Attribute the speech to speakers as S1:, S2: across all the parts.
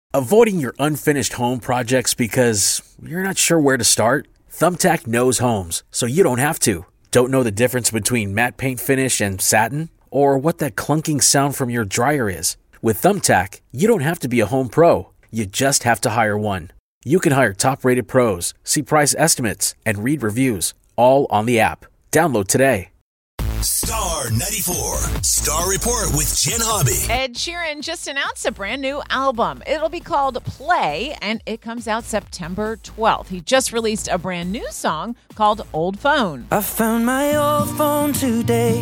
S1: Avoiding your unfinished home projects because you're not sure where to start? Thumbtack knows homes, so you don't have to. Don't know the difference between matte paint finish and satin? Or what that clunking sound from your dryer is? With Thumbtack, you don't have to be a home pro. You just have to hire one. You can hire top-rated pros, see price estimates, and read reviews, all on the app. Download today.
S2: Star 94, Star Report with Jen Hobby.
S3: Ed Sheeran just announced a brand new album. It'll be called Play, and it comes out September 12th. He just released a brand new song called Old Phone.
S4: I found my old phone today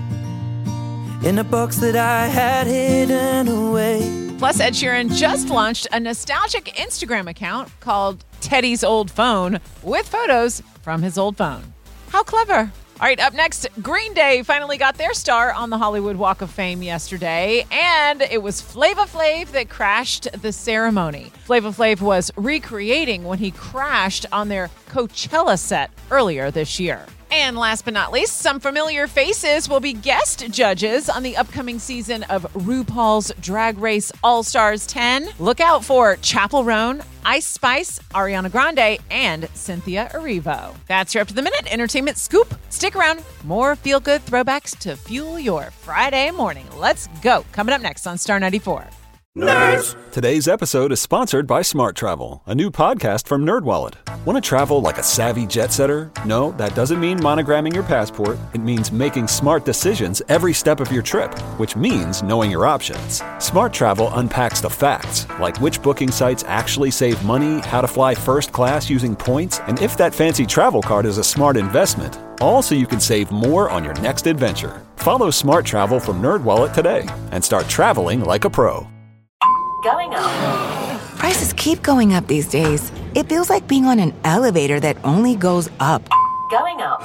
S4: in a box that I had hidden away.
S3: Plus, Ed Sheeran just launched a nostalgic Instagram account called Teddy's Old Phone with photos from his old phone. How clever. All right, up next, Green Day finally got their star on the Hollywood Walk of Fame yesterday, and it was Flava Flav that crashed the ceremony. Flava Flav was recreating when he crashed on their Coachella set earlier this year. And last but not least, some familiar faces will be guest judges on the upcoming season of RuPaul's Drag Race All-Stars 10. Look out for Chappell Roan, Ice Spice, Ariana Grande, and Cynthia Erivo. That's your up-to-the-minute entertainment scoop. Stick around. More feel-good throwbacks to fuel your Friday morning. Let's go. Coming up next on Star 94.
S5: Nerds! Today's episode is sponsored by Smart Travel, a new podcast from NerdWallet. Want to travel like a savvy jet setter? No, that doesn't mean monogramming your passport. It means making smart decisions every step of your trip, which means knowing your options. Smart Travel unpacks the facts, like which booking sites actually save money, how to fly first class using points, and if that fancy travel card is a smart investment. All so you can save more on your next adventure. Follow Smart Travel from NerdWallet today and start traveling like a pro.
S6: Going up. Prices keep going up these days. It feels like being on an elevator that only goes up.
S7: Going up.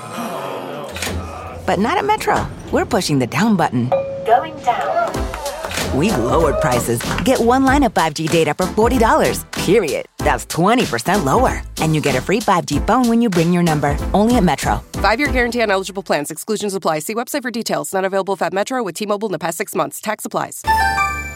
S6: But not at Metro. We're pushing the down button.
S7: Going down.
S6: We've lowered prices. Get one line of 5G data for $40, period. That's 20% lower. And you get a free 5G phone when you bring your number. Only at Metro.
S8: 5-year guarantee on eligible plans. Exclusions apply. See website for details. Not available at Metro with T-Mobile in the past 6 months. Tax applies.